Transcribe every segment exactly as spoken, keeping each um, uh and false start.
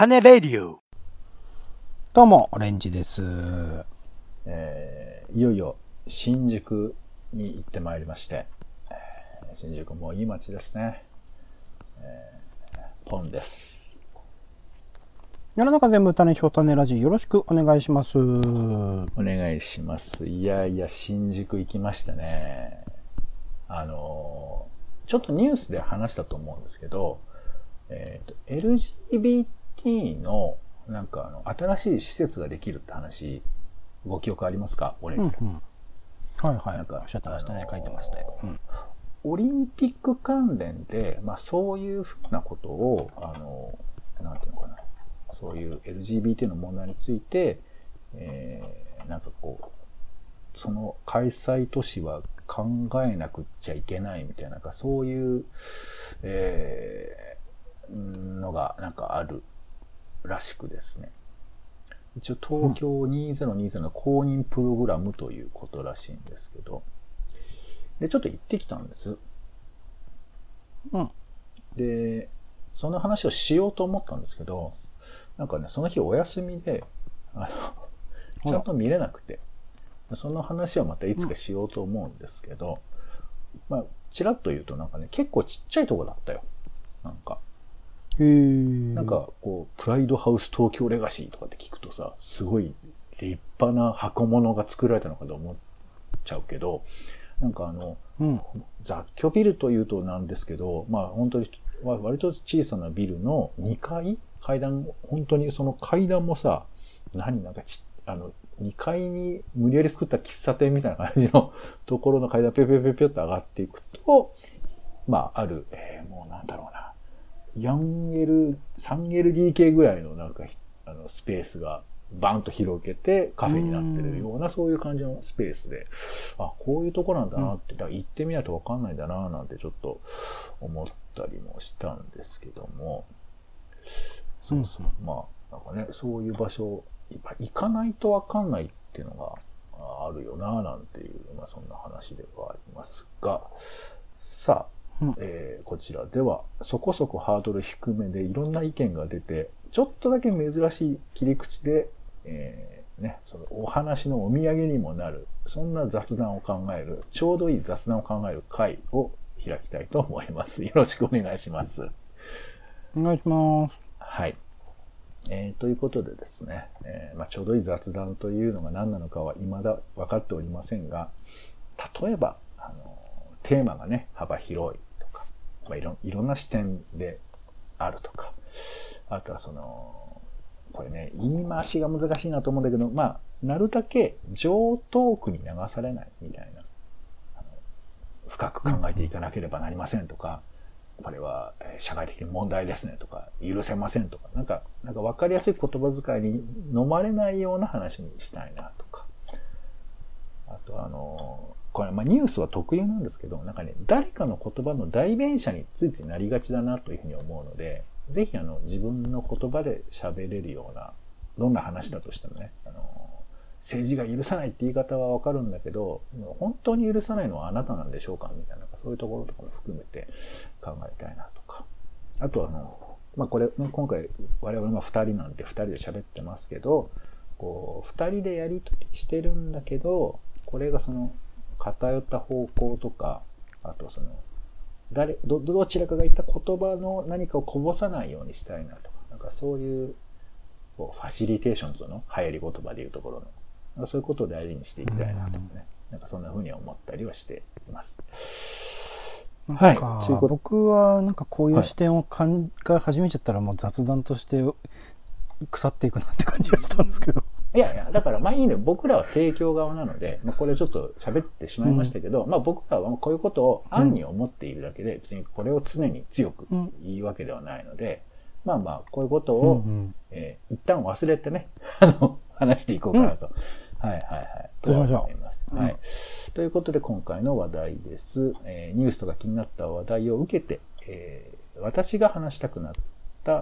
種レディオ。 どうもオレンジです。 えー、いよいよ新宿に行ってまいりまして、えー、新宿もいい街ですね。えー、ポンです。 世の中全部種種ラジよろしくお願いします。お願いします。いやいや新宿行きましたね。あのー、ちょっとニュースで話したと思うんですけど、えーと、エルジービーティー のなんかあの新しい施設ができるって話ご記憶ありますか？オレンジさん。 うんうん、はいはい。 なんかおっしゃってましたね。書いてましたよ。うん、 オリンピック関連で、まあそういうふうなことを、あの、なんていうのかな。そういう エルジービーティー の問題について、えー、なんかこう、その開催都市は考えなくっちゃいけないみたいな、なんかそういう、えー、のがなんかあるらしくですね。一応東京にせんにじゅうの公認プログラムということらしいんですけど、で、ちょっと行ってきたんです。 うん。 で、その話をしようと思ったんですけど、なんかね、その日お休みで、あの、ちゃんと見れなくて、その話はまたいつかしようと思うんですけど、うん、まあ、ちらっと言うとなんかね、結構ちっちゃいとこだったよ。なんか。 へー。 なんか、こう、プライドハウス東京レガシーとかって聞くとさ、すごい立派な箱物が作られたのかと思っちゃうけど、なんかあの、 うん、 雑居ビルというとなんですけど、まあ本当に割と小さなビルのにかい階段、本当にその階段もさ、何なんかち、あの、にかいに無理やり作った喫茶店みたいな感じのところの階段ぴょぴょぴょぴょっと上がっていくと、まあある、えー、もうなんだろうな、よんエル、さんエルディーケー ぐらいのなんか、あの、スペースがバンと広げてカフェになってるような、そういう感じのスペースで、あ、こういうとこなんだなって、だから行ってみないとわかんないんだななんてちょっと思ったりもしたんですけども、そうそう、うん、まあ、なんかね、そういう場所、行かないとわかんないっていうのがあるよななんていう、まあそんな話ではありますが、さあ、うんえー、こちらではそこそこハードル低めでいろんな意見が出て、ちょっとだけ珍しい切り口で、えーね、そのお話のお土産にもなる、そんな雑談を考える、ちょうどいい雑談を考える会を開きたいと思います。よろしくお願いします。 お願いします。 はい。えー、ということでですね、えーまあ、ちょうどいい雑談というのが何なのかは未だ分かっておりませんが、例えば、あの、テーマがね、幅広いとか、まあ、いろ、いろんな視点であるとか、あとはその、これね、言い回しが難しいなと思うんだけど、まあ、なるだけ常トークに流されないみたいな、あの深く考えていかなければなりませんとか、これは社会的に問題ですねとか、許せませんとか、なんか、なんか分かりやすい言葉遣いに飲まれないような話にしたいなとか、あとあの、これまあニュースは特有なんですけど、なんかね、誰かの言葉の代弁者についついなりがちだなというふうに思うので、ぜひあの自分の言葉で喋れるような、どんな話だとしてもね、あの、政治が許さないって言い方はわかるんだけど、本当に許さないのはあなたなんでしょうかみたいな、そういうところとかも含めて考えたいなとか。あとあの、まあこれ、今回我々は二人なんて二人で喋ってますけど、こう、二人でやりとりしてるんだけど、これがその、偏った方向とか、あとその、誰、ど、どちらかが言った言葉の何かをこぼさないようにしたいなとか、なんかそういう、こう、ファシリテーションズの流行り言葉でいうところの、なんかそういうことを大事にしていきたいなとかね、なんかそんな風に思ったりはしています。 なんか、はい、僕はなんかこういう視点を考え始めちゃったらもう雑談として腐っていくなって感じがしたんですけど。 いやいや、だからまあいいね。僕らは提供側なので、まあ、これちょっと喋ってしまいましたけど、うん、まあ僕らはこういうことを暗に思っているだけで、別にこれを常に強く言うわけではないので、うん、まあまあこういうことを、うんうんえー、一旦忘れてね、あの、話していこうかなと。うん、はいはいはい。 どうしましょう。 思います。はい、うん。ということで今回の話題です。えー、ニュースとか気になった話題を受けて、えー、私が話したくなった、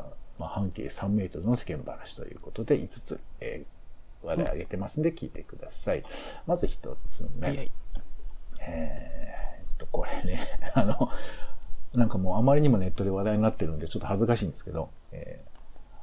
まあ、半径さんメートルの世間話ということでいつつ、えー話題上げてますんで聞いてください。まず一つ目。はいはい、えー、っと、これね、あの、なんかもうあまりにもネットで話題になってるんでちょっと恥ずかしいんですけど、えー、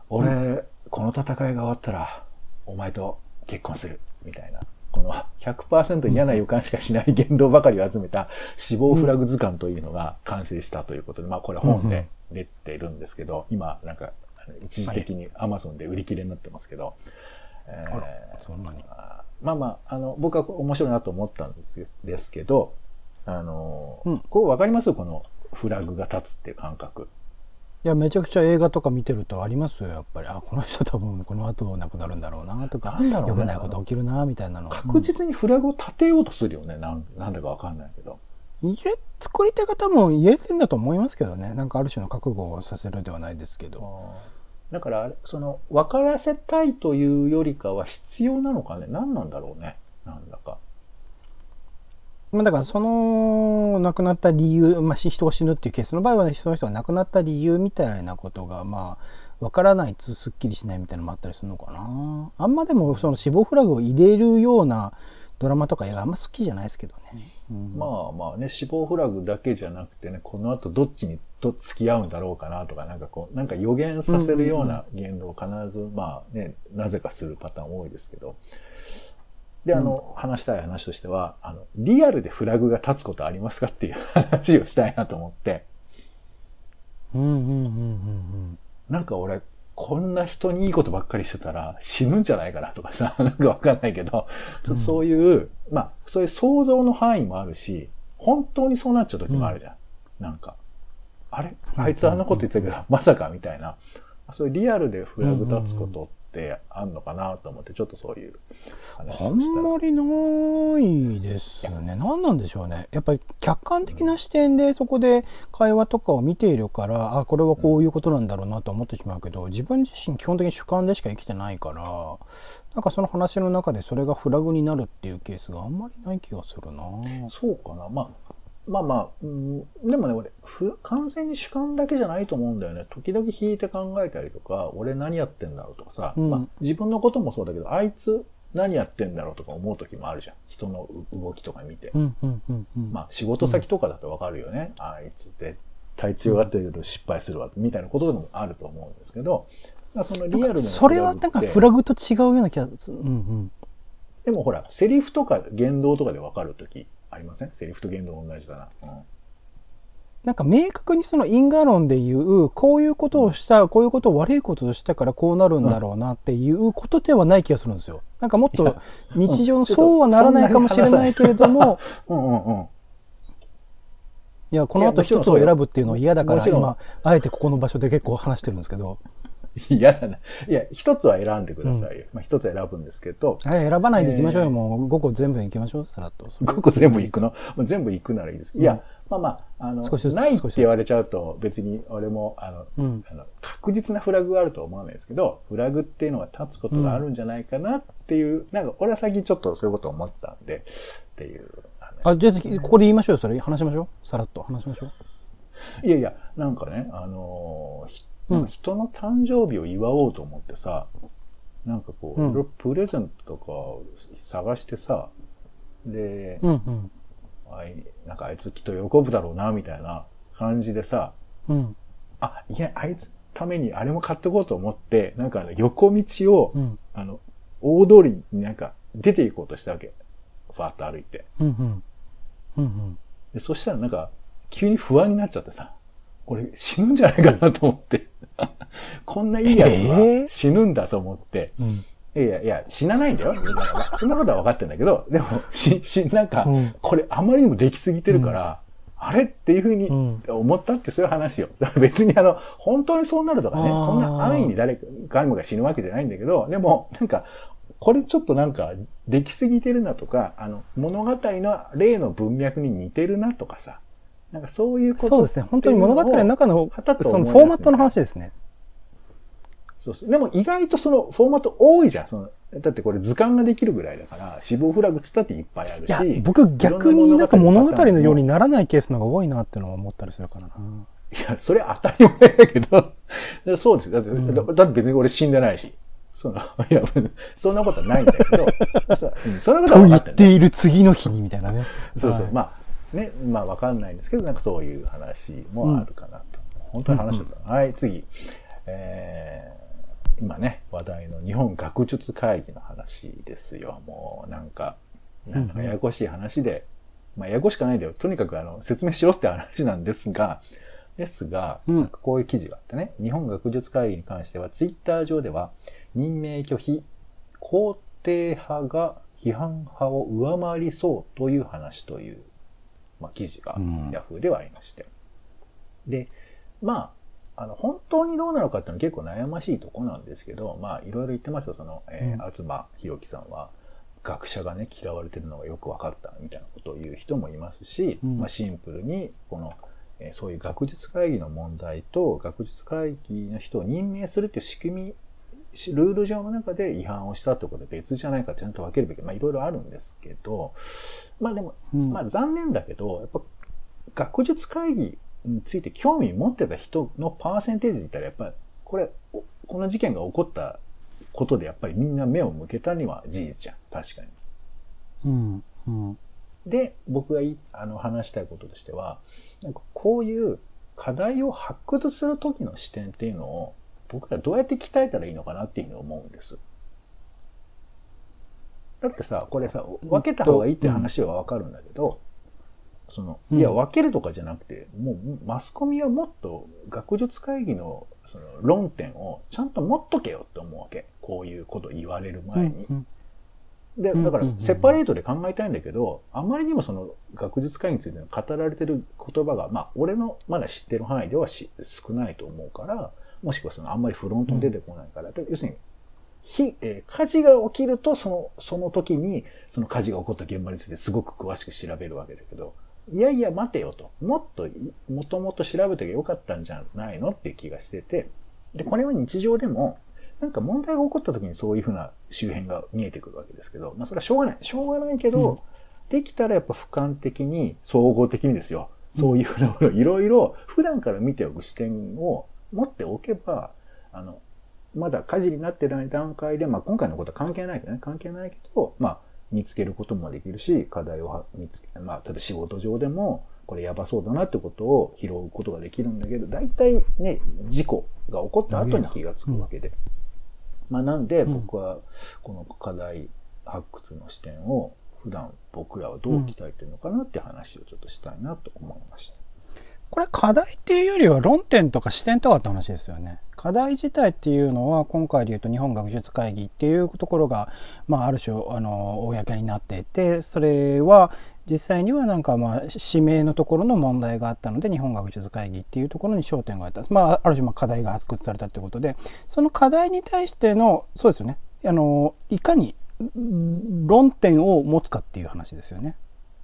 俺、うん、この戦いが終わったら、お前と結婚する、みたいな。この ひゃくパーセント 嫌な予感しかしない言動ばかりを集めた死亡フラグ図鑑というのが完成したということで、まあこれ本で出てるんですけど、今なんか一時的に Amazon で売り切れになってますけど、えー、そんなにまあまあ、あの、僕は面白いなと思ったんですですけど、あの、うん、これわかりますこのフラグが立つっていう感覚。 いや、めちゃくちゃ映画とか見てるとありますよ、やっぱり。あ、この人多分この後亡くなるんだろうなとか、なんだろうね、良くないこと起きるなみたいなの。 確実にフラグを立てようとするよね。なん、なんだかわかんないけど。 入れ、作り手方も入れてんだと思いますけどね。なんかある種の覚悟をさせるではないですけど。 だから、その、分からせたいというよりかは必要なのかね。何なんだろうね。なんだか。 まあだからその亡くなった理由、まあ、人が死ぬっていうケースの場合はその人が亡くなった理由みたいなことがまあ分からないとすっきりしないみたいなのもあったりするのかな。あんまでもその死亡フラグを入れるようなドラマとか映画あんま好きじゃないですけどね。 うん、まあまあね、死亡フラグだけじゃなくてね、この後どっちにと付き合うんだろうかなとか、なんかこう、なんか予言させるような言動を必ずまあね、なぜかするパターン多いですけど。で、あの、うん、話したい話としては、あの、リアルでフラグが立つことありますかっていう話をしたいなと思って。 うんうんうんうんうん。 なんか俺、こんな人にいいことばっかりしてたら死ぬんじゃないかなとかさ、なんかわかんないけど、うん、そういう、まあ、そういう想像の範囲もあるし、本当にそうなっちゃう時もあるじゃん。うん、なんか、あれあいつあんなこと言ってたけど、うん、まさかみたいな。そういうリアルでフラグ立つことってあんのかなと思って、ちょっとそういう話をした。 あんまりないですよね。何なんでしょうね。やっぱり客観的な視点でそこで会話とかを見ているから、あ、これはこういうことなんだろうなと思ってしまうけど、自分自身基本的に主観でしか生きてないから、なんかその話の中でそれがフラグになるっていうケースがあんまりない気がするな。 そうかな。まあまあまあ、うん、でもね、俺、完全に主観だけじゃないと思うんだよね。時々引いて考えたりとか、俺何やってんだろうとかさ、うん、まあ自分のこともそうだけど、あいつ何やってんだろうとか思う時もあるじゃん。人の動きとか見て。 うんうんうんうん、 まあ仕事先とかだとわかるよね。うん、あいつ絶対強がってるけど失敗するわ、みたいなことでもあると思うんですけど、そのリアルなそれはなんかフラグと違うような気がする。うんうん、 でもほら、セリフとか言動とかでわかる時ありません？セリフと言動同じだな。うん、 なんか明確にその因果論で言う、こういうことをした、うん、こういうことを悪いことをしたからこうなるんだろうなっていうことではない気がするんですよ。なんかもっと日常のそうはならないかもしれないけれども、うんうんうん、いや、この後一つを選ぶっていうのは嫌だから今、あえてここの場所で結構話してるんですけど。 嫌だな。いや、一つは選んでくださいよ。うん、まあ一つ選ぶんですけど。 はい、選ばないでいきましょうよ。えー、もうごこ全部いきましょう。さらっと。 ごこ全部いくの？全部いくならいいです。うん、いや、まあまあ、あの、ないって言われちゃうと別に俺も、あの、うん、あの確実なフラグがあるとは思わないですけど、フラグっていうのは立つことがあるんじゃないかなっていう、うん、なんか俺は最近ちょっとそういうことを思ったんで、っていう。 あ、じゃあここで言いましょうよ。それ話しましょう。さらっと話しましょう。いやいや、なんかね、あのー、なんか人の誕生日を祝おうと思ってさ、なんかこう、うん、プレゼントとか探してさ、で、 うんうん、 あいなんかあいつきっと喜ぶだろうな、みたいな感じでさ、 うん、 あ、いや、あいつためにあれも買ってこうと思って、なんか横道を、うん、あの、大通りになんか出て行こうとしたわけ。ファーッと歩いて。 うんうんうんうん、 でそしたらなんか、急に不安になっちゃってさ、俺死ぬんじゃないかなと思って。こんないいやつが死ぬんだと思って。えーうん、いやいや、死なないんだよ。そんなことは分かってんだけど、でも、し、し、なんか、うん、これあまりにもできすぎてるから、うん、あれっていうふうに思ったってそういう話よ。だから別にあの、本当にそうなるとかね、そんな安易に誰かが死ぬわけじゃないんだけど、でも、なんか、これちょっとなんか、できすぎてるなとか、あの、物語の例の文脈に似てるなとかさ、なんかそういうこと。 そうですね。本当に物語の中の、そのフォーマットの話ですね。 そうそう。でも意外とそのフォーマット多いじゃん。そのだってこれ図鑑ができるぐらいだから、死亡フラグつったっていっぱいあるし。 いや、僕逆になんか物語のようにならないケースの方が多いなってのは思ったりするからな。 いや、それ当たり前だけど、そうですよ。だって、うん、だって別に俺死んでないし。そのいやそんなことはないんだけど、そ, そんなことは分かってんだ。 と言っている次の日にみたいなね。 そうそう。はい、まあ、ね、まあわかんないんですけど、なんかそういう話もあるかなと。うん、本当に話だった、うん。はい、次。え今ね、話題の日本学術会議の話ですよ。もうなんか、なんかややこしい話で、うん、まあややこしくないんだよ。とにかくあの説明しろって話なんですが、ですが、 うん、 なんかこういう記事があってね、日本学術会議に関してはツイッター上では任命拒否、肯定派が批判派を上回りそうという話という、まあ、記事がヤフーではありまして。うん、で、まあ、あの、本当にどうなのかっていうのは結構悩ましいところなんですけど、まあ、いろいろ言ってますよ。その、えー、東博樹さんは、学者がね、嫌われてるのがよく分かったみたいなことを言う人もいますし、うん、まあ、シンプルに、この、えー、そういう学術会議の問題と、学術会議の人を任命するっていう仕組み、ルール上の中で違反をしたってことで別じゃないかちゃんと分けるべき、まあいろいろあるんですけど、まあでも、うん、まあ残念だけど、やっぱ学術会議について興味持ってた人のパーセンテージで言ったらやっぱりこれ、この事件が起こったことでやっぱりみんな目を向けたには事実じゃん。確かに。 うんうん、 で、僕がいあの話したいこととしては、なんかこういう課題を発掘する時の視点っていうのを僕らどうやって鍛えたらいいのかなっていうふうに思うんです。だってさ、これさ、分けた方がいいって話はわかるんだけど、うん、その、いや、分けるとかじゃなくて、もうマスコミはもっと学術会議のその論点をちゃんと持っとけよって思うわけ。こういうこと言われる前に。うんうん、で、だから、セパレートで考えたいんだけど、あまりにもその学術会議について語られてる言葉が、まあ、俺のまだ知ってる範囲ではし少ないと思うから、もしくはそのあんまりフロントに出てこないから、うん、要するに、火、えー、火事が起きると、その、その時に、その火事が起こった現場についてすごく詳しく調べるわけだけど、いやいや待てよと。もっと、もともと調べてよかったんじゃないのっていう気がしてて、で、これは日常でも、なんか問題が起こった時にそういうふうな周辺が見えてくるわけですけど、まあそれはしょうがない。しょうがないけど、うん、できたらやっぱ俯瞰的に、総合的にですよ。そういうふうなものをいろいろ普段から見ておく視点を持っておけば、あの、まだ火事になってない段階で、まあ今回のことは関係ないけどね、関係ないけど、まあ見つけることもできるし、課題を見つけ、まあ例えば仕事上でも、これやばそうだなってことを拾うことができるんだけど、大体ね、事故が起こった後に気がつくわけで。まあなんで僕はこの課題発掘の視点を普段僕らはどう鍛えてるのかなって話をちょっとしたいなと思いました。 これ課題っていうよりは論点とか視点とかって話ですよね。課題自体っていうのは今回で言うと日本学術会議っていうところが、まあある種あの公になっていて、それは実際にはなんかまあ指名のところの問題があったので日本学術会議っていうところに焦点があった。まあある種まあ課題が発掘されたってことで、その課題に対しての、そうですよね。あの、いかに論点を持つかっていう話ですよね。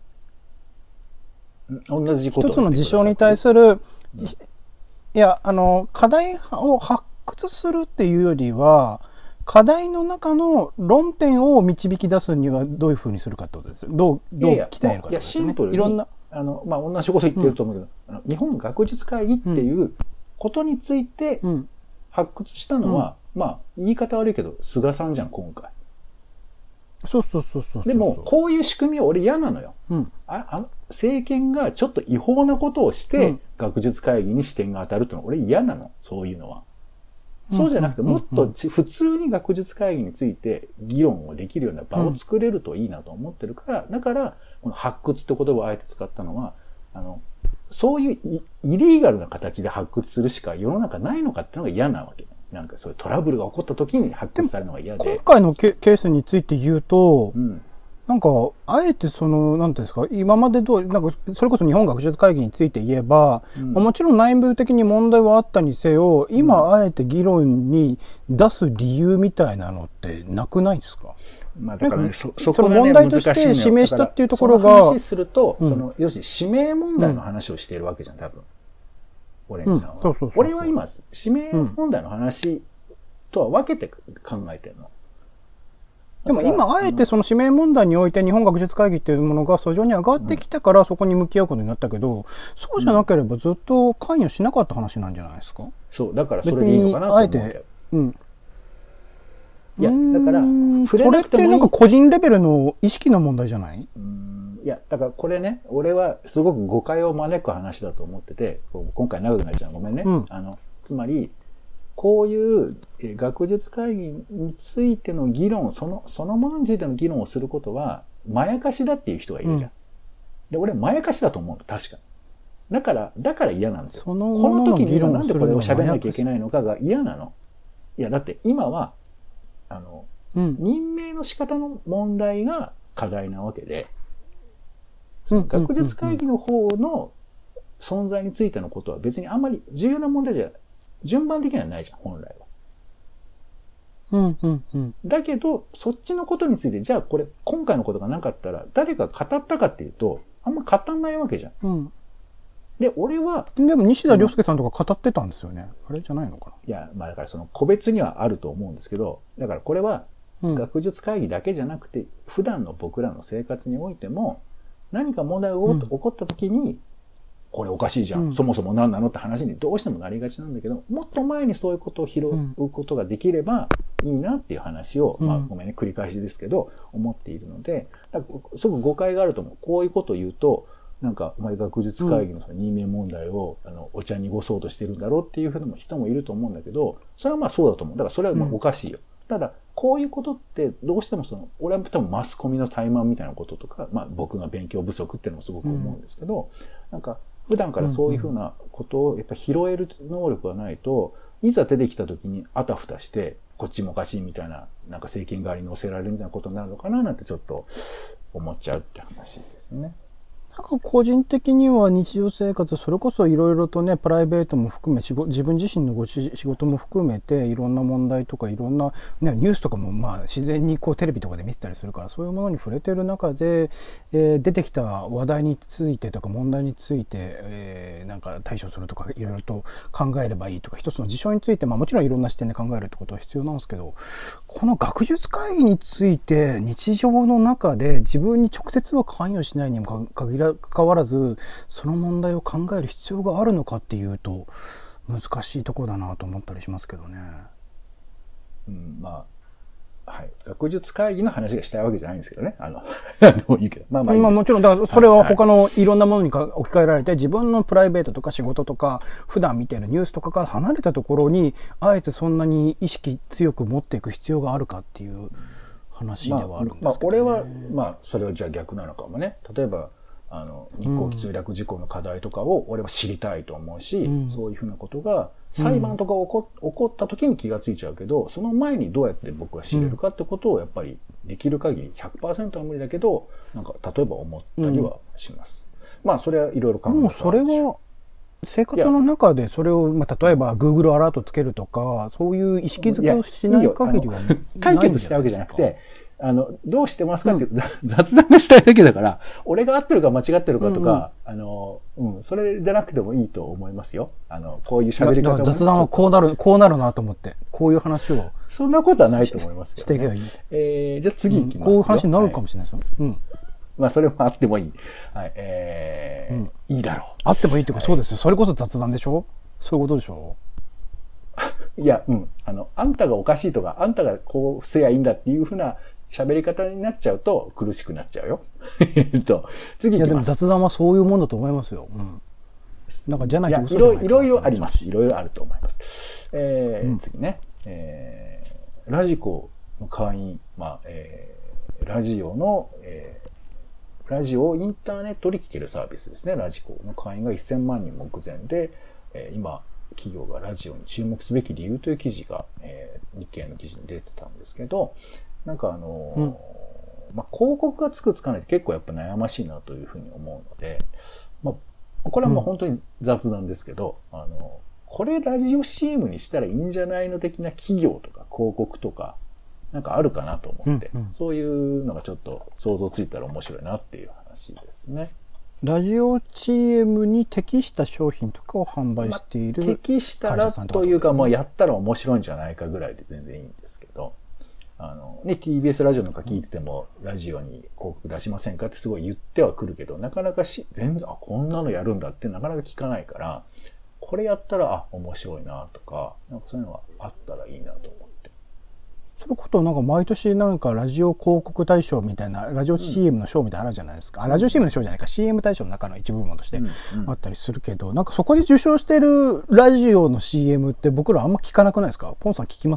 同じこと一つの事象に対する、いや、あの、課題を発掘するっていうよりは、課題の中の論点を導き出すにはどういうふうにするかってことですよ。どう、どう鍛えるかってことですね。いや、 シンプルに、いろんな、あの、まあ、同じこと言ってると思うけど、うん、あの日本学術会議っていうことについて発掘したのは、うん、まあ、言い方悪いけど、菅さんじゃん、今回。 そうそうそうそう。 でも、こういう仕組みは俺嫌なのよ。うん、ああの政権がちょっと違法なことをして、うん、学術会議に視点が当たるってのは俺嫌なの。そういうのは。そうじゃなくて、もっと普通に学術会議について議論をできるような場を作れるといいなと思ってるから、だから、この発掘って言葉をあえて使ったのは、あの、そういうイリーガルな形で発掘するしか世の中ないのかってのが嫌なわけ。なんかそういうトラブルが起こった時に発掘されるのが嫌で。 今回のケースについて言うと、うん、なんか、あえてその、なんていうんですか、今まで通り、なんか、それこそ日本学術会議について言えば、うん、もちろん内部的に問題はあったにせよ、今あえて議論に出す理由みたいなのってなくないですか？ まあだからね、そ、 そこがね、問題として指名したっていうところが。 その話すると、うん、その、要するに指名問題の話をしているわけじゃん、多分。オレンジさんは。うん、そうそうそうそう。俺は今、指名問題の話とは分けて考えてるの。 でも今、あえてその指名問題において日本学術会議っていうものが訴状に上がってきたからそこに向き合うことになったけど、そうじゃなければずっと関与しなかった話なんじゃないですか？ そう、だからそれでいいのかなと思う。あえて、うん。いや、だから、 それってなんか個人レベルの意識の問題じゃない？ うん、いや、だからこれね、俺はすごく誤解を招く話だと思ってて、今回長くなっちゃうごめんね。うん、あの、つまり、 こういう学術会議についての議論、その、そのものについての議論をすることは、まやかしだっていう人がいるじゃん。うん、で、俺、まやかしだと思うの、確かに。だから、だから嫌なんですよ。この時になんでこれを喋らなきゃいけないのかが嫌なの。いや、だって今は、あの、うん、任命の仕方の問題が課題なわけで、その学術会議の方の存在についてのことは別にあんまり重要な問題じゃ、順番的にはないじゃん、本来は。 うんうんうん、 だけど、そっちのことについて、じゃあこれ、今回のことがなかったら、誰が語ったかっていうと、あんま語んないわけじゃん。 うん、 で、俺は。 でも西田亮介さんとか語ってたんですよね。あれじゃないのかな。 いや、まあだからその個別にはあると思うんですけど、だからこれは、学術会議だけじゃなくて、うん、普段の僕らの生活においても、何か問題が起こった時に、うん、これおかしいじゃん、うん、そもそも何なのって話にどうしてもなりがちなんだけど、もっと前にそういうことを拾うことができればいいなっていう話を、うん、まあごめんね、繰り返しですけど、思っているので、だからすごく誤解があると思う。こういうことを言うと、なんか、お前学術会議の任命問題を、うん、あの、お茶に濁そうとしてるんだろうっていうふうな人もいると思うんだけど、それはまあそうだと思う。だからそれはまあおかしいよ。うん、ただ、こういうことってどうしてもその、俺は多分マスコミの怠慢みたいなこととか、まあ僕が勉強不足っていうのもすごく思うんですけど、うん、なんか、普段からそういうふうなことをやっぱ拾える能力がないと、いざ出てきた時にあたふたして、こっちもおかしいみたいな、なんか政権側に乗せられるみたいなことになるのかななんてちょっと思っちゃうって話ですね。 なんか個人的には日常生活、それこそいろいろとね、プライベートも含め、仕事、自分自身のご仕事も含めて、いろんな問題とか、いろんな、ね、ニュースとかも、まあ、自然にこうテレビとかで見てたりするから、そういうものに触れている中で、えー、出てきた話題についてとか、問題について、えー、なんか対処するとか、いろいろと考えればいいとか、一つの事象について、まあもちろんいろんな視点で考えるってことは必要なんですけど、この学術会議について、日常の中で自分に直接は関与しないにも限ら関わらずその問題を考える必要があるのかっていうと難しいところだなと思ったりしますけどね。 うん、まあ、はい。学術会議の話がしたいわけじゃないんですけどね。あの、どういうけど。まあまあいいです。まあもちろん、だからそれは他のいろんなものに置き換えられて、自分のプライベートとか仕事とか、普段見てるニュースとかから離れたところに、あえてそんなに意識強く持っていく必要があるかっていう話ではあるんですけどね。まあ、まあ、 俺は、まあ、それはじゃあ逆なのかもね。例えば、あの、日航機墜落事故の課題とかを俺は知りたいと思うし、うん、そういうふうなことが裁判とか起こ、起こった時に気がついちゃうけど、その前にどうやって僕は知れるかってことをやっぱりできる限り ひゃくパーセント は無理だけど、なんか例えば思ったりはします。うん、まあそれはいろいろ考えて。 もうそれは生活の中でそれを、まあ、例えば Google アラートつけるとか、そういう意識づけをしない限りはない。 解決したわけじゃなくて、あの、どうしてますかっていう、うん、雑談がしたいだけだから、俺が合ってるか間違ってるかとか、うんうん、あの、うん、それじゃなくてもいいと思いますよ。あの、こういう喋り方も。 雑談はこうなる、こうなるなと思って、こういう話を。 そんなことはないと思いますよ、ね。 していけばいい。 えー、じゃあ次行きますよ、 うん。こういう話になるかもしれないですよ。はい、うん。 まあ、それもあってもいい。はい、えー、うん、いいだろう。 あってもいいってこと、そうですよ。それこそ雑談でしょ？そういうことでしょ？ いや、うん。あの、あんたがおかしいとか、あんたがこうすりゃいいんだっていうふうな、喋り方になっちゃうと苦しくなっちゃうよ。えっと、次行きます。いやでも雑談はそういうもんだと思いますよ。うん。なんかじゃないと嘘じゃないかな。いろいろいろあります。いろいろあると思います。えーうん、次ね、えー。ラジコの会員、まあ、えー、ラジオの、えー、ラジオをインターネットで聞けるサービスですね。ラジコの会員がせんまんにん目前で、えー、今、企業がラジオに注目すべき理由という記事が、えー、日経の記事に出てたんですけど、なんかあのー、うん、まあ、広告がつくつかないって結構やっぱ悩ましいなというふうに思うので、まあ、これはもう本当に雑談ですけど、うん、あの、これラジオ シーエム にしたらいいんじゃないの的な企業とか広告とか、なんかあるかなと思って、うんうん、そういうのがちょっと想像ついたら面白いなっていう話ですね。 ラジオ シーエム に適した商品とかを販売している、 まあ、適したらというか、もうやったら面白いんじゃないかぐらいで全然いいんですけど、あの、ね、ティービーエス ラジオなんか聞いてても、ラジオに広告出しませんかってすごい言ってはくるけど、なかなかし、全然、あ、こんなのやるんだってなかなか聞かないから、これやったら、あ、面白いなとか、なんかそういうのがあったらいいなと思って。 そのことをなんか毎年なんかラジオ広告大賞みたいな、ラジオ シーエム の賞みたいなのあるじゃないですか。うん、あ、ラジオ シーエム の賞じゃないか、シーエム 大賞の中の一部門としてあったりするけど、うんうん、なんかそこで受賞してるラジオの シーエム って僕らあんま聞かなくないですか？ポンさん聞きます？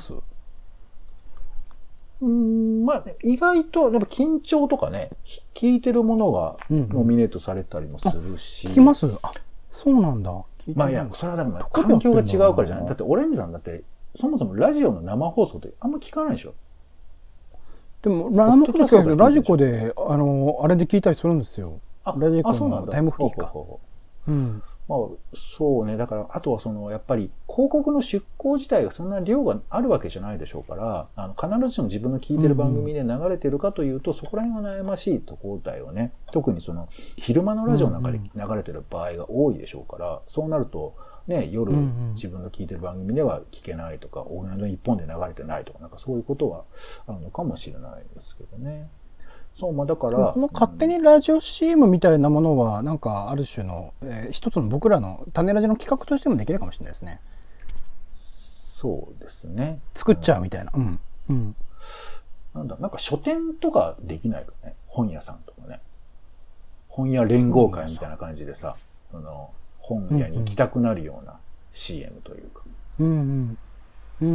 うん、まあ、意外と、やっぱ緊張とかね、聞いてるものがノミネートされたりもするし。 うんうん、聞きます？あ、そうなんだ。 聞いてまあいや、それはでも環境が違うからじゃない。だってオレンジさんだって、そもそもラジオの生放送ってあんま聞かないでしょ？ でも、生放送でラジコで、あの、あれで聞いたりするんですよ。ラジコのタイムフリーか。 うん。まあ、そうね。だから、あとはその、やっぱり、広告の出稿自体がそんな量があるわけじゃないでしょうから、あの、必ずしも自分の聞いてる番組で流れてるかというと、うんうん、そこら辺は悩ましいところだよね。特にその、昼間のラジオの中で流れてる場合が多いでしょうから、うんうん、そうなると、ね、夜、うんうん、自分の聞いてる番組では聞けないとか、オールナイトニッポンで流れてないとか、なんかそういうことはあるのかもしれないですけどね。そう、まあだから。 この勝手にラジオ シーエム みたいなものは、なんかある種の、えー、一つの僕らの種ラジの企画としてもできるかもしれないですね。 そうですね。 作っちゃうみたいな。うん。うん。 なんだ、なんか書店とかできないよね。本屋さんとかね。本屋連合会みたいな感じでさ、あの、本屋に行きたくなるような シーエム というか。 うんうん。うんうん。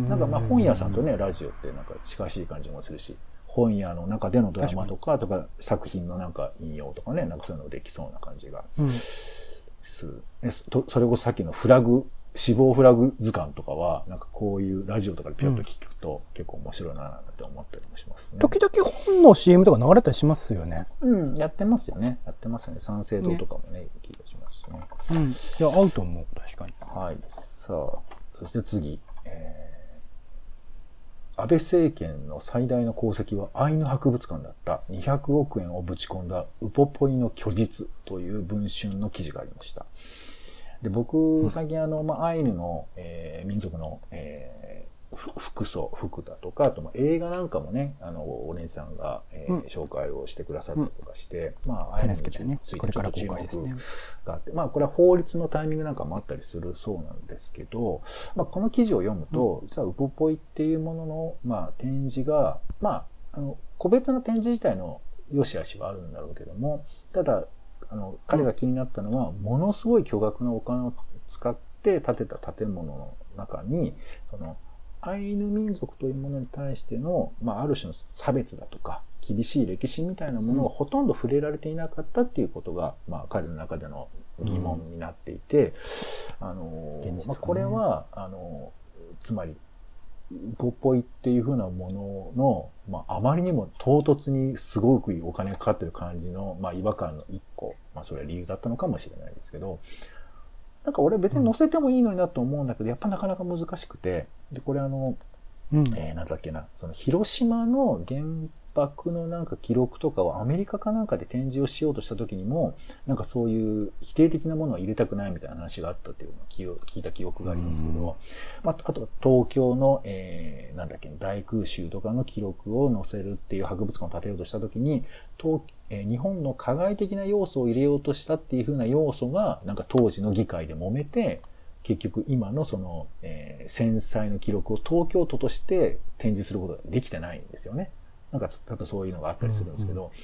なんかまあ本屋さんとね、ラジオってなんか近しい感じもするし、本屋の中でのドラマとか、とか作品のなんか引用とかね、なんかそういうのできそうな感じがする。うん、それこそさっきのフラグ、死亡フラグ図鑑とかは、なんかこういうラジオとかでピョッと聞くと結構面白いなって思ったりもしますね。 時々本の シーエム とか流れたりしますよね。 うん、やってますよね。やってますよね。三省堂とかもね、聞いたりしますしね。 うん。いや、合うと思う。確かに。 はい。さあ、そして次。えー安倍政権の最大の功績はアイヌ博物館だった。にひゃくおくえんをぶち込んだウポポイの虚実という文春の記事がありました。で、僕、最近あの、まあ、アイヌの、えー、民族の、えー、服装、服だとか、あと、まあ、映画なんかもね、あの、オレンジさんが、えーうん、紹介をしてくださったりとかして、うん、まあ、アイヌについてちょっと注目があって、まあ、これは法律のタイミングなんかもあったりするそうなんですけど、まあ、この記事を読むと、うん、実はウポポイっていうものの、まあ、展示が、まあ、あの、個別の展示自体の良し悪しはあるんだろうけども、ただ、あの、彼が気になったのは、ものすごい巨額のお金を使って建てた建物の中に、その、アイヌ民族というものに対しての、まあ、ある種の差別だとか、厳しい歴史みたいなものがほとんど触れられていなかったっていうことが、まあ、彼の中での疑問になっていて、うん、あの、ね、まあ、これは、あの、つまり、ウポポイっていう風なものの、まあ、あまりにも唐突にすごくお金がかかってる感じの、まあ、違和感の一個、まあ、それは理由だったのかもしれないですけど、なんか俺別に載せてもいいのになと思うんだけど、やっぱなかなか難しくて、で、これあの、うん、えー、なんだっけな、その広島の原爆のなんか記録とかをアメリカかなんかで展示をしようとした時にも、なんかそういう否定的なものは入れたくないみたいな話があったっていうのを聞いた記憶がありますけど、うん、まあ、あと東京の、えー、なんだっけ、大空襲とかの記録を載せるっていう博物館を建てようとした時に、東えー、日本の加害的な要素を入れようとしたっていう風な要素が、なんか当時の議会で揉めて、結局今のその、えー、戦災の記録を東京都として展示することができてないんですよね。なんか、例えばそういうのがあったりするんですけど、うんうん、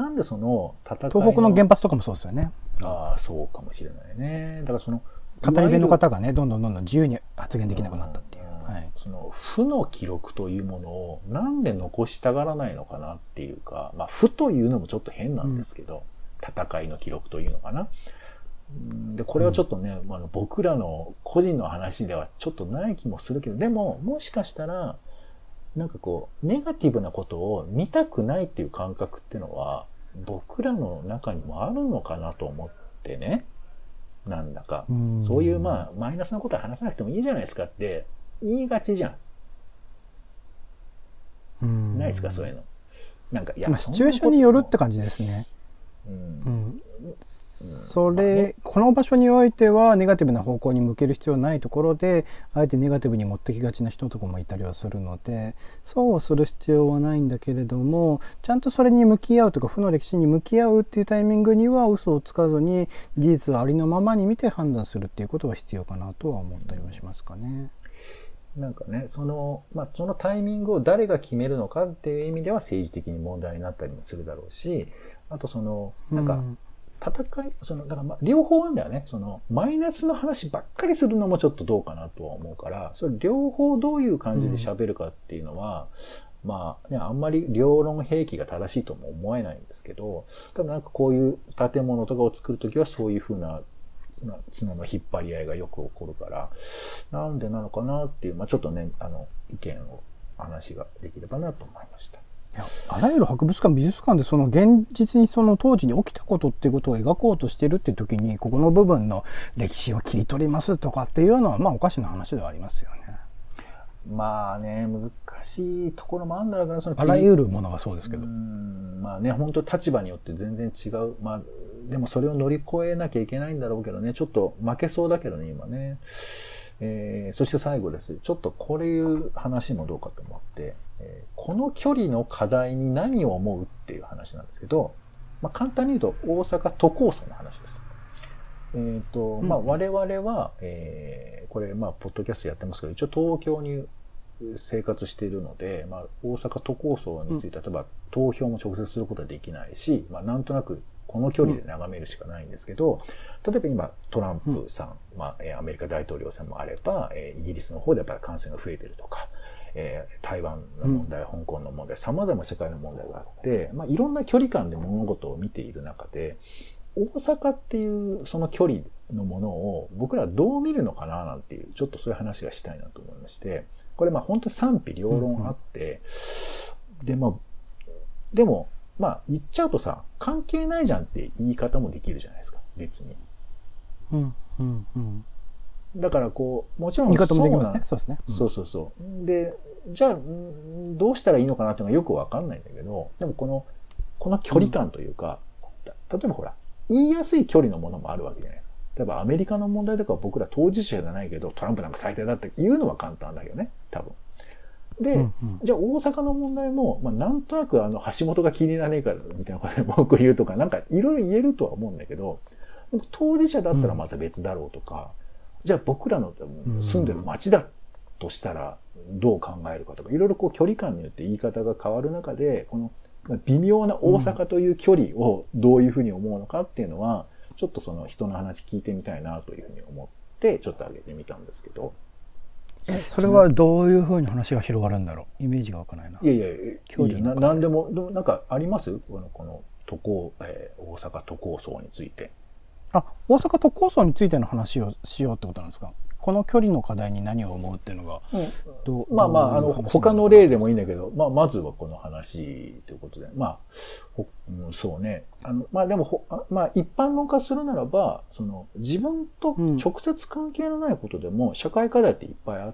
なんでその戦いの東北の原発とかもそうですよね。 ああ、そうかもしれないね。だからその、 語り部の方がね、どんどんどんどん自由に発言できなくなったっていう。はい、 その負の記録というものをなんで残したがらないのかなっていうか、まあ負というのもちょっと変なんですけど、うん、戦いの記録というのかな。で、これはちょっとね、うん、あの僕らの個人の話ではちょっとない気もするけど、でももしかしたら、なんかこう、ネガティブなことを見たくないっていう感覚っていうのは、僕らの中にもあるのかなと思ってね。なんだか。そういうまあ、マイナスなことは話さなくてもいいじゃないですかって言いがちじゃん。うんないですか、そういうの。なんか、いや、 シチュエーションによるって感じですね。うん。うんそれ、まあね、この場所においてはネガティブな方向に向ける必要ないところであえてネガティブに持ってきがちな人とかもいたりはするのでそうはする必要はないんだけれどもちゃんとそれに向き合うとか負の歴史に向き合うっていうタイミングには嘘をつかずに事実をありのままに見て判断するっていうことは必要かなとは思ったりはしますかね。 なんかね、その、まあ、そのタイミングを誰が決めるのかっていう意味では政治的に問題になったりもするだろうし、あとその、なんか、戦い、その、だからまあ、両方あるんだよね。その、マイナスの話ばっかりするのもちょっとどうかなとは思うから、それ両方どういう感じで喋るかっていうのは、うん、まあ、ね、あんまり両論兵器が正しいとも思えないんですけど、ただなんかこういう建物とかを作るときはそういうふうな、綱の引っ張り合いがよく起こるから、なんでなのかなっていう、まあちょっとね、あの、意見を、話ができればなと思いました。いや、あらゆる博物館、美術館でその現実にその当時に起きたことっていうことを描こうとしてるっていう時に、ここの部分の歴史を切り取りますとかっていうのは、まあおかしな話ではありますよね。 まあね、難しいところもあるんだろうけど、そのあらゆるものがそうですけど。 うん、まあね、本当立場によって全然違う。まあ、でもそれを乗り越えなきゃいけないんだろうけどね、ちょっと負けそうだけどね、今ね。えー、そして最後です。ちょっとこれいう話もどうかと思って、えー、この距離の課題に何を思うっていう話なんですけど、まあ簡単に言うと大阪都構想の話です。えっ、ー、と、うん、まあ我々は、えー、これまあポッドキャストやってますけど、一応東京に生活しているので、まあ大阪都構想について、例えば投票も直接することはできないし、まあなんとなくこの距離で眺めるしかないんですけど、例えば今トランプさん、うん、まあアメリカ大統領選もあれば、イギリスの方でやっぱり感染が増えてるとか、えー、台湾の問題、香港の問題、様々な世界の問題があって、まあいろんな距離感で物事を見ている中で、大阪っていうその距離のものを僕らどう見るのかななんていう、ちょっとそういう話がしたいなと思いまして、これまあ本当に賛否両論あって、うん、でまあ、でも、まあ言っちゃうとさ、関係ないじゃんって言い方もできるじゃないですか、別に。 うんうんうん。 だからこう、もちろん言い方もできますね。そうですね。 うん、そうそうそう。で、じゃあ、どうしたらいいのかなっていうのがよくわかんないんだけど、でもこの、この距離感というか、うん、例えばほら、言いやすい距離のものもあるわけじゃないですか。例えばアメリカの問題とか僕ら当事者じゃないけど、トランプなんか最低だって言うのは簡単だけどね、多分。で、うんうん、じゃあ大阪の問題も、まあなんとなくあの橋本が気に入らねえからみたいなことで文句言うとか、なんかいろいろ言えるとは思うんだけど、でも当事者だったらまた別だろうとか、うん、じゃあ僕らの住んでる街だとしたらどう考えるかとか、いろいろこう距離感によって言い方が変わる中で、この微妙な大阪という距離をどういうふうに思うのかっていうのは、ちょっとその人の話聞いてみたいなというふうに思って、ちょっと上げてみたんですけど。 え、それはどういうふうに話が広がるんだろう、イメージが湧かないな。 いやいや、距離な何でも、なんかありますこの、この都構、えー、大阪都構想について。 あ、大阪都構想についての話をしようってことなんですか。この距離の課題に何を思うっていうのが、 どう、まあまあ、あの、他の例でもいいんだけど、まあ、まずはこの話ということで、まあ、うん、そうね。あの、まあでも、まあ一般論化するならば、その、自分と直接関係のないことでも、社会課題っていっぱいあって、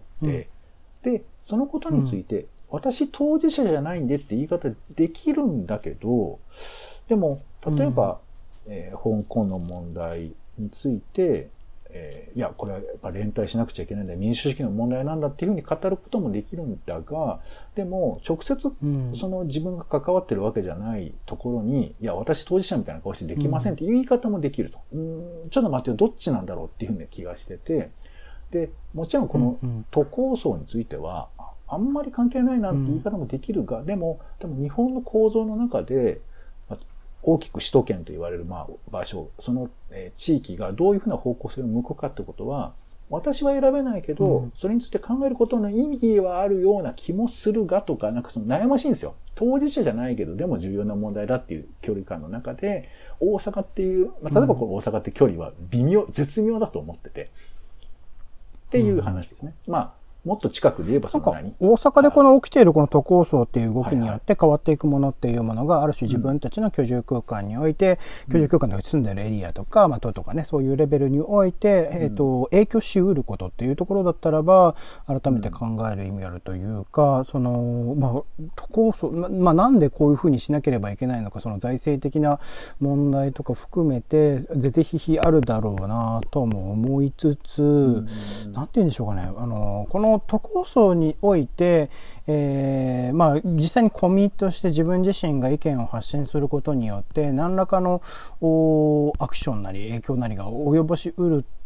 うん、で、そのことについて、うん、私当事者じゃないんでって言い方できるんだけど、でも、例えば、うん、えー、香港の問題について、えー、いや、これはやっぱ連帯しなくちゃいけないんだ、民主主義の問題なんだっていうふうに語ることもできるんだが、でも、直接、その自分が関わってるわけじゃないところに、いや、私当事者みたいな顔してできませんっていう言い方もできると。うん、ちょっと待ってよ、どっちなんだろうっていうふうな気がしてて、で、もちろんこの都構想については、あんまり関係ないなって言い方もできるが、でも、でも日本の構造の中で、大きく首都圏と言われるまあ場所、その地域がどういうふうな方向性を向くかってことは、私は選べないけど、うん、それについて考えることの意味はあるような気もするがとか、なんかその悩ましいんですよ。当事者じゃないけど、でも重要な問題だっていう距離感の中で、大阪っていう、まあ、例えばこの大阪って距離は微妙、絶妙だと思ってて、っていう話ですね。うん、まあもっと近くで言えばその何？ 大阪でこの起きているこの都構想っていう動きによって変わっていくものっていうものがある種自分たちの居住空間において、うん、居住空間で住んでるエリアとか、まあ、都とかね、そういうレベルにおいて、えっと、影響しうることっていうところだったらば、改めて考える意味あるというか、その、まあ、都構想、まあ、なんでこういうふうにしなければいけないのか、その財政的な問題とか含めて、是々非々あるだろうなとも思いつつ、うん、なんて言うんでしょうかね、あの、この都構想において、えー、まあ実際にコミットして自分自身が意見を発信することによって何らかのアクションなり影響なりが及ぼしうる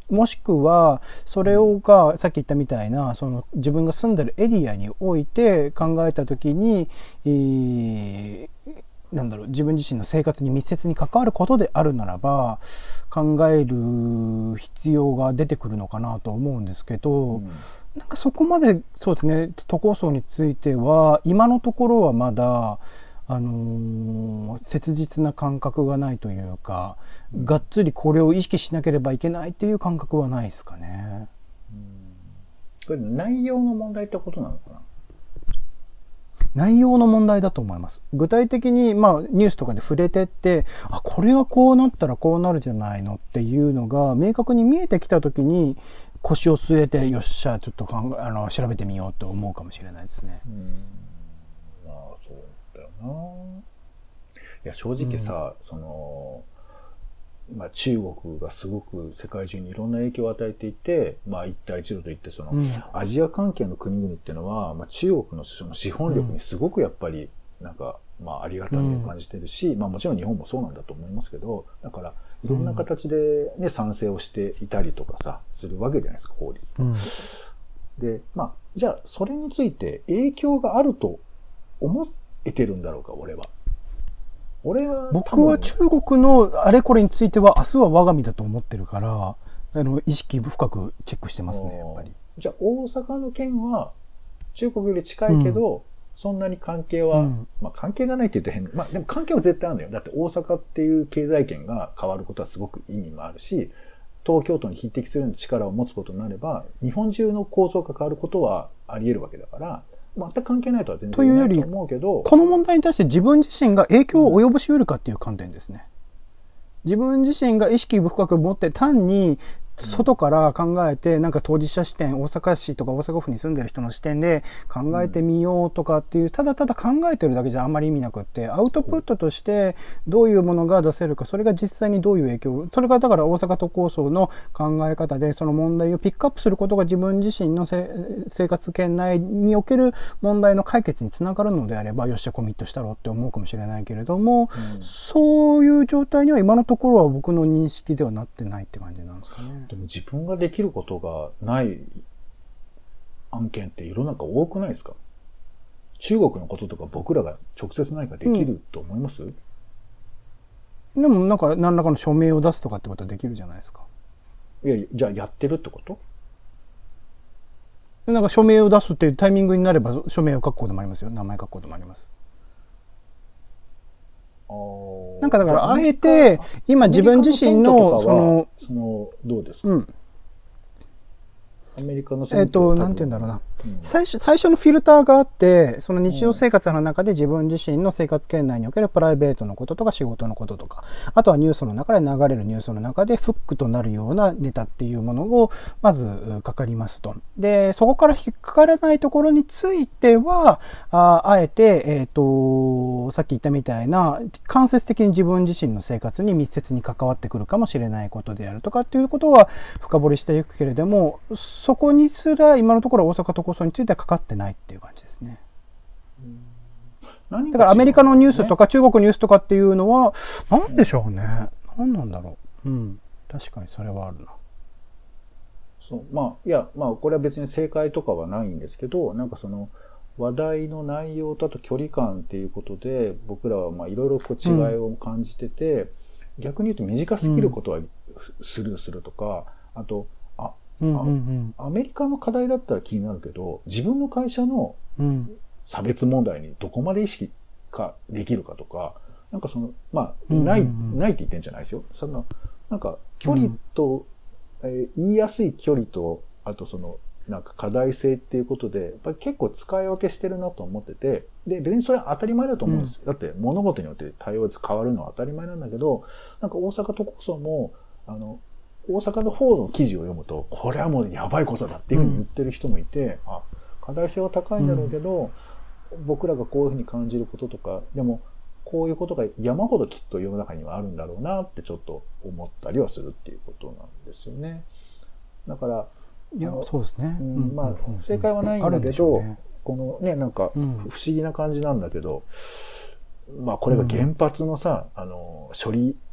もしくは、それをが、さっき言ったみたいな、その自分が住んでるエリアにおいて考えたときに、えー、なんだろう、自分自身の生活に密接に関わることであるならば、考える必要が出てくるのかなと思うんですけど、うん、なんかそこまで、そうですね、都構想については、今のところはまだ、あのー、切実な感覚がないというか、うん、がっつりこれを意識しなければいけないっていう感覚はないですかね。 うん、これ内容の問題ってことなのかな？ 内容の問題だと思います。具体的に、まあ、ニュースとかで触れてって、あ、これはこうなったらこうなるじゃないのっていうのが明確に見えてきたときに、腰を据えて、よっしゃ、ちょっと考え、あの、調べてみようと思うかもしれないですね。 うん。まあ、そうだよな。いや、正直さ、うん、その、まあ、中国がすごく世界中にいろんな影響を与えていて、まあ、一帯一路といって、その、うん、アジア関係の国々っていうのは、まあ、中国のその資本力にすごくやっぱり、なんか、まあ、ありがたみを感じてるし、うん、まあ、もちろん日本もそうなんだと思いますけど、だから、いろんな形でね、賛成をしていたりとかさ、するわけじゃないですか、法律。うん、で、まあ、じゃあ、それについて影響があると思えてるんだろうか、俺は。俺は僕は中国のあれこれについては明日は我が身だと思ってるから、あの、意識深くチェックしてますね、やっぱり。 じゃあ、大阪の件は、中国より近いけど、うん、そんなに関係は、うん、まあ関係がないって言うと変、まあでも関係は絶対あるのよ。だって大阪っていう経済圏が変わることはすごく意味もあるし、東京都に匹敵するような力を持つことになれば、日本中の構造が変わることはあり得るわけだから、全く関係ないとは全然言えないと思うけど。 この問題に対して自分自身が影響を及ぼし得るかっていう観点ですね。自分自身が意識深く持って単に外から考えて、なんか当事者視点、大阪市とか大阪府に住んでる人の視点で考えてみようとかっていう、ただただ考えてるだけじゃあんまり意味なくって、アウトプットとしてどういうものが出せるか、それが実際にどういう影響、それがだから大阪都構想の考え方で、その問題をピックアップすることが自分自身の生活圏内における問題の解決につながるのであれば、よっしゃコミットしたろって思うかもしれないけれども、うん、そういう状態には今のところは僕の認識ではなってないって感じなんですかね。 でも自分ができることがない案件って世の中多くないですか？中国のこととか僕らが直接何かできると思います？うん、 でもなんか何らかの署名を出すとかってことはできるじゃないですか。 いや、じゃあやってるってこと？ なんか署名を出すっていうタイミングになれば署名を書くこともありますよ。名前書くこともあります。なんかだからあえて今自分自身のそのそのどうですか？うん、アメリカのえっとなんて言うんだろうな、うん、最初最初のフィルターがあって、その日常生活の中で自分自身の生活圏内におけるプライベートのこととか仕事のこととか、あとはニュースの中で流れるニュースの中でフックとなるようなネタっていうものをまずかかりますと。で、そこから引っかからないところについては、あ, あえて、えっと、さっき言ったみたいな間接的に自分自身の生活に密接に関わってくるかもしれないことであるとかっていうことは深掘りしていくけれども、そこにすら今のところ大阪都構想についてはかかってないっていう感じですね。だからアメリカのニュースとか中国ニュースとかっていうのは何でしょうね。何なんだろう。うん。確かにそれはあるな。 そう。まあ、いや、まあこれは別に正解とかはないんですけど、なんかその話題の内容とあと距離感っていうことで僕らはまあいろいろこう違いを感じてて、うん、逆に言うと短すぎることはスルーするとか、うん、あと、あ、うんうんうん、アメリカの課題だったら気になるけど、自分の会社の差別問題にどこまで意識かできるかとか、なんかその、まあ、ない、うんうんうん、ないって言ってんじゃないですよ。その、なんか、距離と、うん、えー、言いやすい距離と、あとその、なんか課題性っていうことで、やっぱり結構使い分けしてるなと思ってて、で、別にそれは当たり前だと思うんですよ。うん、だって物事によって対応が変わるのは当たり前なんだけど、なんか大阪都構想も、あの、大阪の方の記事を読むと、これはもうやばいことだっていうふうに言ってる人もいて、うん、あ、課題性は高いんだろうけど、うん、僕らがこういうふうに感じることとか、でも、こういうことが山ほどきっと世の中にはあるんだろうなってちょっと思ったりはするっていうことなんですよね。だから、 いや、そうですね。 うん、まあ、正解はないんだけど、ね、このね、なんか、不思議な感じなんだけど、うん、まあ、これが原発のさ、あの、処理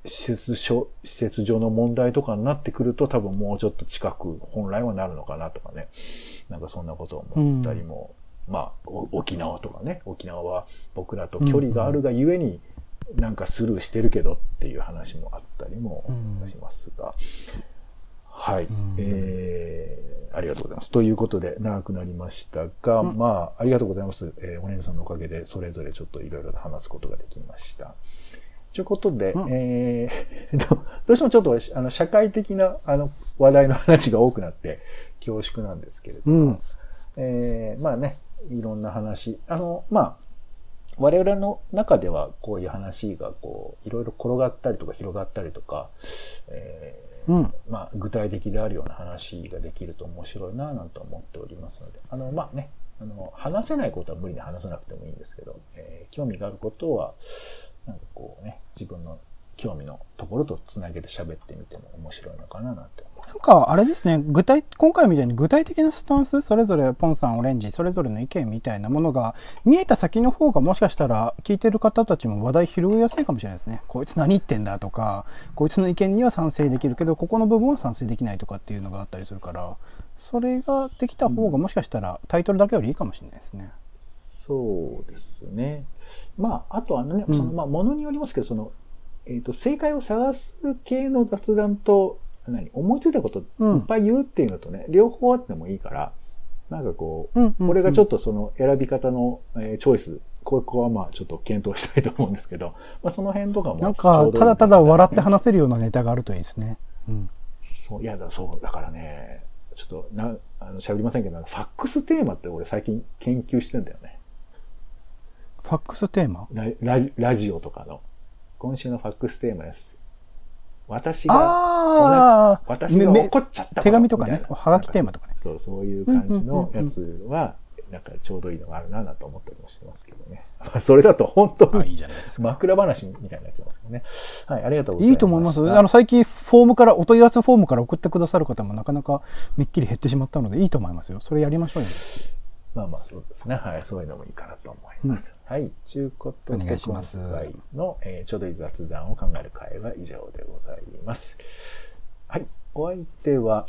施設所、施設上の問題とかになってくると多分もうちょっと近く本来はなるのかなとかね。なんかそんなことを思ったりも、うん、まあ沖縄とかね、沖縄は僕らと距離があるがゆえになんかスルーしてるけどっていう話もあったりもしますが、うん、はい、うん、えー、ありがとうございます。ということで長くなりましたが、うん、まあありがとうございます。えー、お姉さんのおかげでそれぞれちょっといろいろ話すことができました。ということで、うん、えー、どうしてもちょっとあの社会的なあの話題の話が多くなって恐縮なんですけれども、うん、えー、まあね、いろんな話、あの、まあ、我々の中ではこういう話がこういろいろ転がったりとか広がったりとか、えーうん、まあ具体的であるような話ができると面白いななんて思っておりますので、あのまあね、あの話せないことは無理に話さなくてもいいんですけど、えー、興味があることはなんかこうね、自分の興味のところとつなげて喋ってみても面白いのかななんて思う。 なんかあれですね、具体今回みたいに具体的なスタンス、それぞれポンさん、オレンジそれぞれの意見みたいなものが見えた先の方がもしかしたら聞いてる方たちも話題拾いやすいかもしれないですね。こいつ何言ってんだとか、こいつの意見には賛成できるけどここの部分は賛成できないとかっていうのがあったりするから、それができた方がもしかしたらタイトルだけよりいいかもしれないですね。 そうですね。まああとはね、そのまあものによりますけど、そのえっと正解を探す系の雑談と何思いついたこといっぱい言うっていうのとね、うん、両方あってもいいから、なんかこう、うんうんうん、これがちょっとその選び方の、えー、チョイス、ここはまあちょっと検討したいと思うんですけど、まあその辺とかもなんかただただ笑って話せるようなネタがあるといいですね。うん、 そう、いやだそうだからね、ちょっとなあの喋りませんけど、ファックステーマって俺最近研究してんだよね。 ファックステーマ？ ラ, ラ, ジラジオとかの今週のファックステーマです。私が、私が怒っちゃった手紙とかね、はがきテーマとかね。 そう、そういう感じのやつは、なんかちょうどいいのがあるなと思ったりもしてますけどね。それだと本当に枕話みたいになっちゃいますけどね。はい、ありがとうございます。 いいと思います。あの、最近フォームから、お問い合わせフォームから送ってくださる方もなかなかめっきり減ってしまったので、いいと思いますよ。それやりましょうよ。 まあまあそうですね。はい。そういうのもいいかなと思います。うん、はい。ちゅうことで、 お願いします。 今回の、えー、ちょうどいい雑談を考える会は以上でございます。はい。お相手は、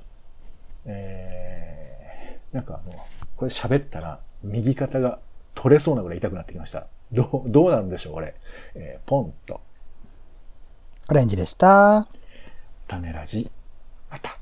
えー、なんかあの、これ喋ったら右肩が取れそうなぐらい痛くなってきました。どう、どうなるんでしょう、これ。えー、ポンと。 オレンジでした。 種ラジ。また。